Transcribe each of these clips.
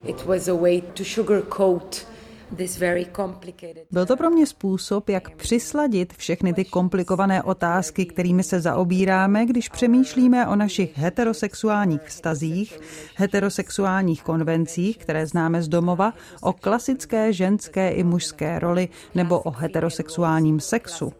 Byl to pro mě způsob, jak přisladit všechny ty komplikované otázky, kterými se zaobíráme, když přemýšlíme o našich heterosexuálních vztazích, heterosexuálních konvencích, které známe z domova, o klasické ženské i mužské roli nebo o heterosexuálním sexu.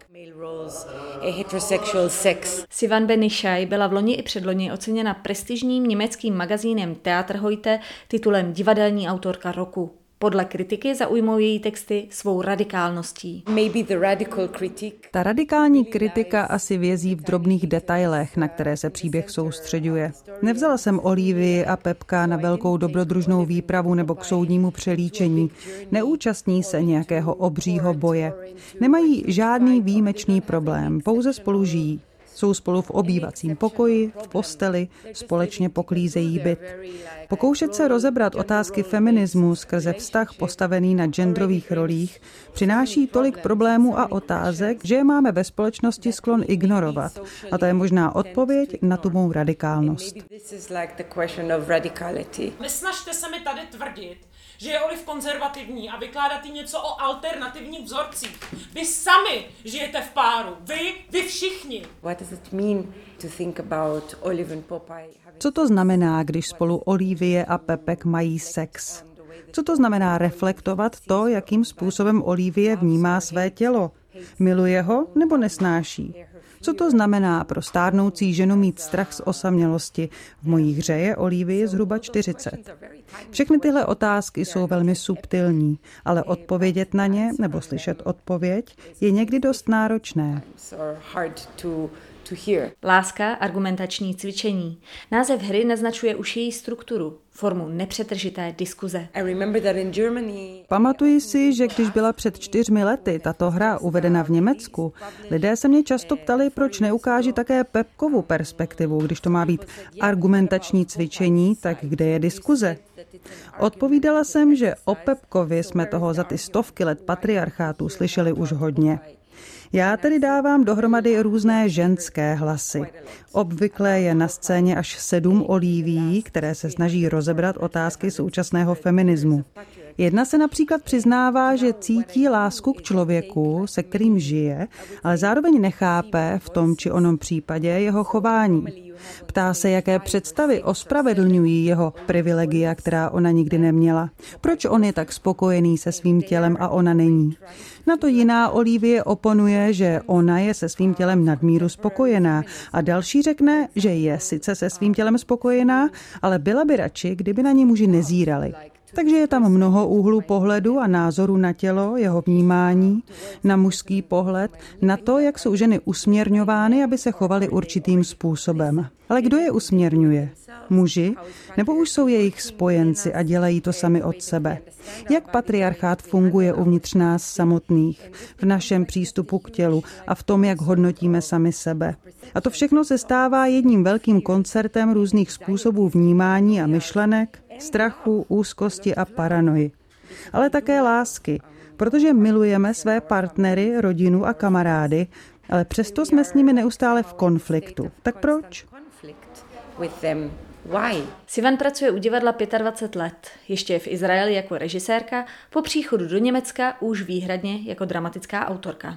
Sivan Benishai byla vloni i předloni oceněna prestižním německým magazínem Theater Heute titulem Divadelní autorka roku. Podle kritiky zaujmou její texty svou radikálností. Ta radikální kritika asi vězí v drobných detailech, na které se příběh soustřeďuje. Nevzala jsem Olivii a Pepka na velkou dobrodružnou výpravu nebo k soudnímu přelíčení. Neúčastní se nějakého obřího boje. Nemají žádný výjimečný problém, pouze spolu žijí. Jsou spolu v obývacím pokoji, v posteli, společně poklízejí byt. Pokoušet se rozebrat otázky feminismu skrze vztah postavený na genderových rolích přináší tolik problémů a otázek, že je máme ve společnosti sklon ignorovat. A to je možná odpověď na tu mou radikálnost. Nesnažte se mi tady tvrdit, že je Olive konzervativní a vykládat jí něco o alternativních vzorcích. Vy sami žijete v páru. Vy všichni. Co to znamená, když spolu Olivie a Pepek mají sex? Co to znamená reflektovat to, jakým způsobem Olivie vnímá své tělo? Miluje ho nebo nesnáší? Co to znamená pro stárnoucí ženu mít strach z osamělosti? V mojí hře je Olivii zhruba 40. Všechny tyhle otázky jsou velmi subtilní, ale odpovědět na ně nebo slyšet odpověď je někdy dost náročné. Láska, argumentační cvičení. Název hry naznačuje už její strukturu, formu nepřetržité diskuze. Pamatuji si, že když byla před 4 lety tato hra uvedena v Německu, lidé se mě často ptali, proč neukáži také Pepkovu perspektivu, když to má být argumentační cvičení, tak kde je diskuze? Odpovídala jsem, že o Pepkovi jsme toho za ty stovky let patriarchátu slyšeli už hodně. Já tedy dávám dohromady různé ženské hlasy. Obvykle je na scéně až 7 Olivií, které se snaží rozebrat otázky současného feminismu. Jedna se například přiznává, že cítí lásku k člověku, se kterým žije, ale zároveň nechápe v tom či onom případě jeho chování. Ptá se, jaké představy ospravedlňují jeho privilegia, která ona nikdy neměla. Proč on je tak spokojený se svým tělem a ona není? Na to jiná Olivie oponuje, že ona je se svým tělem nadmíru spokojená a další řekne, že je sice se svým tělem spokojená, ale byla by radši, kdyby na ní muži nezírali. Takže je tam mnoho úhlů pohledu a názorů na tělo, jeho vnímání, na mužský pohled, na to, jak jsou ženy usměrňovány, aby se chovaly určitým způsobem. Ale kdo je usměrňuje? Muži? Nebo už jsou jejich spojenci a dělají to sami od sebe? Jak patriarchát funguje uvnitř nás samotných, v našem přístupu k tělu a v tom, jak hodnotíme sami sebe? A to všechno se stává jedním velkým koncertem různých způsobů vnímání a myšlenek, strachu, úzkosti a paranoji. Ale také lásky, protože milujeme své partnery, rodinu a kamarády, ale přesto jsme s nimi neustále v konfliktu. Tak proč? Sivan pracuje u divadla 25 let. Ještě je v Izraeli jako režisérka, po příchodu do Německa už výhradně jako dramatická autorka.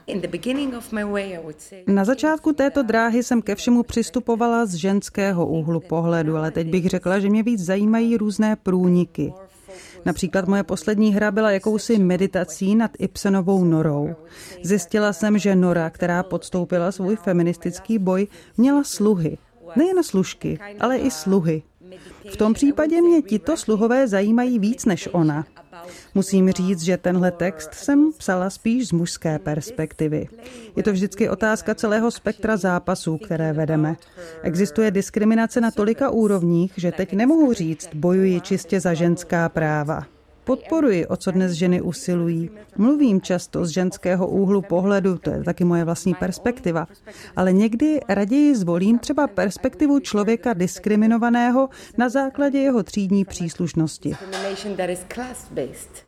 Na začátku této dráhy jsem ke všemu přistupovala z ženského úhlu pohledu, ale teď bych řekla, že mě víc zajímají různé průniky. Například moje poslední hra byla jakousi meditací nad Ibsenovou Norou. Zjistila jsem, že Nora, která podstoupila svůj feministický boj, měla sluhy. Nejen služky, ale i sluhy. V tom případě mě tito sluhové zajímají víc než ona. Musím říct, že tenhle text jsem psala spíš z mužské perspektivy. Je to vždycky otázka celého spektra zápasů, které vedeme. Existuje diskriminace na tolika úrovních, že teď nemohu říct, bojuji čistě za ženská práva. Podporuji, o co dnes ženy usilují. Mluvím často z ženského úhlu pohledu, to je taky moje vlastní perspektiva. Ale někdy raději zvolím třeba perspektivu člověka diskriminovaného na základě jeho třídní příslušnosti.